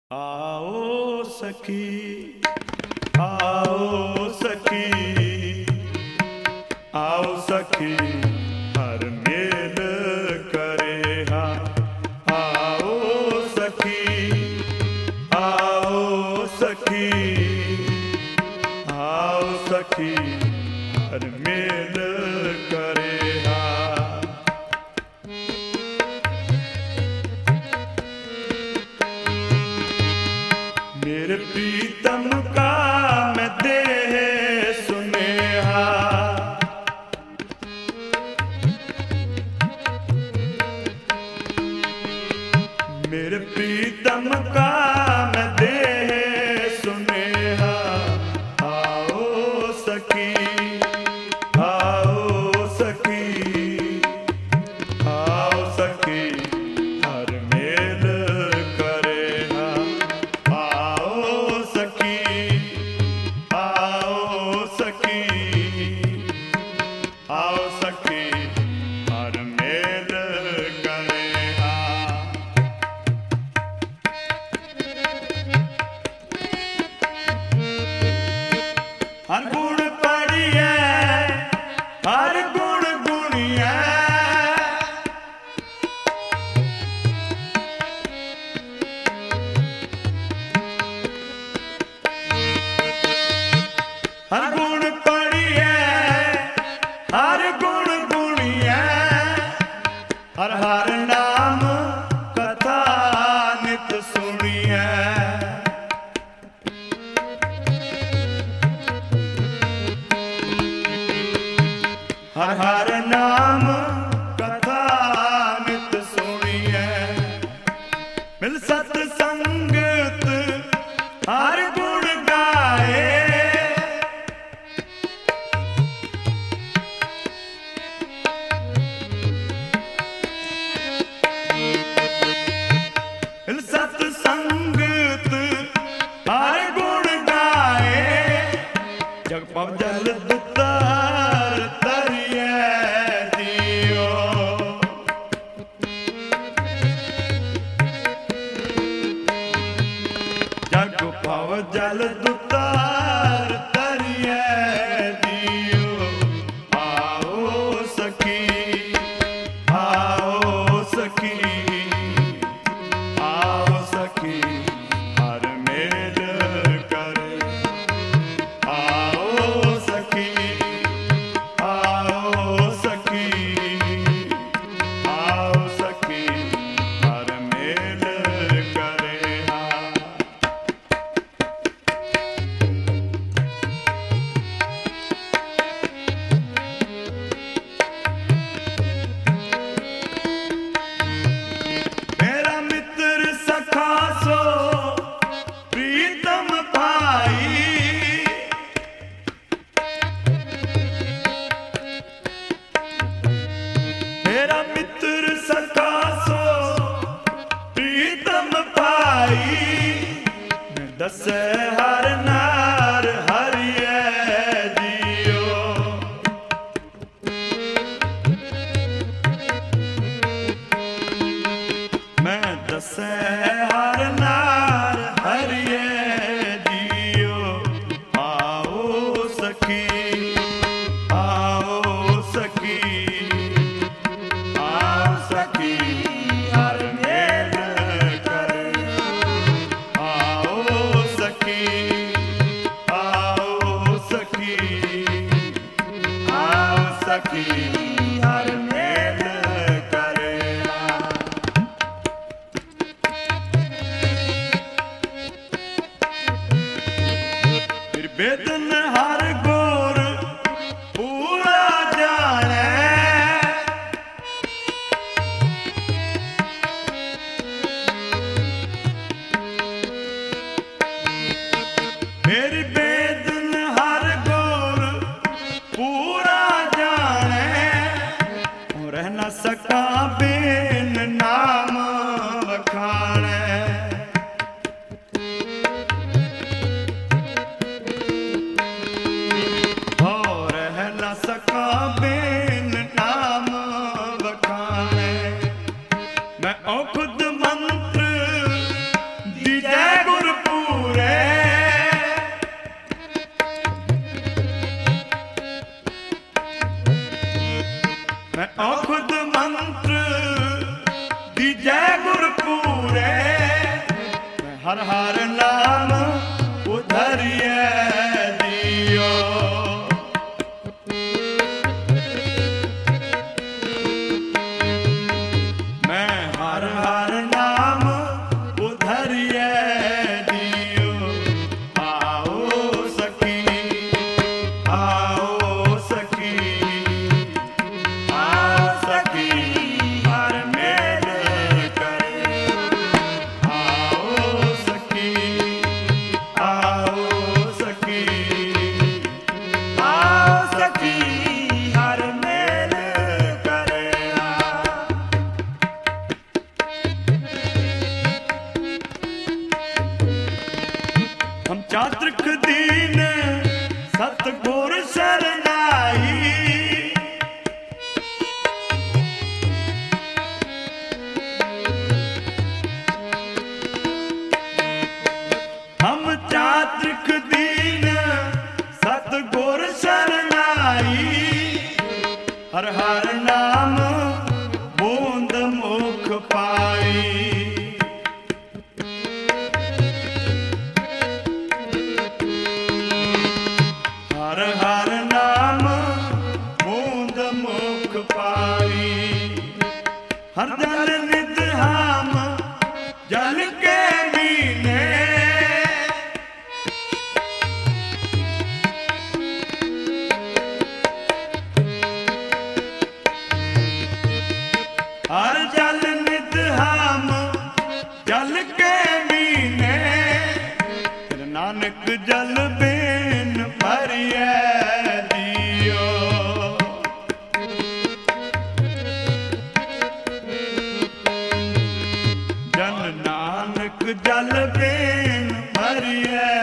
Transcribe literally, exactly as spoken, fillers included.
आओ सखी, आओ सखी, आओ सखी, हर मेल करे हा। आओ सखी, आओ सखी, आओ सखी, हर मेल करे हा। मेरे प्रीतम का मैं देह सुनेहा, मेरे प्रीतम का मैं देह सुनेहा। आओ सखी, आओ सखी, आओ सखी, हर मेल करे हा। आओ सखी, आओ सखी, आओ सखी, हर मेल करे हा। हर गुण पढ़िए, हर गुण गुणिए, हर गुण पढ़िए, हर गुण गुणिए, हर हर नाम कथा नित सुनिए। हर हर नाम कथा नित सुनिए। मिल सत्संगत हर गुण गाए, मिल सत्संगत हर गुण गाए। जग पव जल दुतार तरिए दियो, जग पव जल दुतार तरिए दियो। आओ सखी, आओ सखी, आओ सखी, हर मेल करे। आओ सखी, आओ सखी, आओ सखी, हर मेल करे हा। मेरा मित्र सखा सो प्रीतम भाई, मेरा मित्र सखा सो प्रीतम भाई। मैं दस हर नार हरिए जियो, मैं दस हर नार हरिए जियो। आओ सखी, आओ सखी, आओ सखी, हर मेल करे। आओ सखी, आओ सखी, आओ सखी, हर मेल करे। हर हर नाम उधरिए दियो। मैं हर हर नाम उधरिए दियो। आओ सखी आओ सखी आओ सखी हर मेल करे। आओ सखी आओ सखी आओ सखी हर मेल करे। हम चातृक दीन सतगुर शरणाई। हम चातृक दीन सतगुर शरणाई। हर हर नाम बूंद मुख पाई। हर हर नाम बूंद मुख पाई। हर जल नित हम जल के मीने। हर जल नित हम जल के मीने। फिर नानक जल बिन भरिए दियो। जन नानक जल बिन भरिए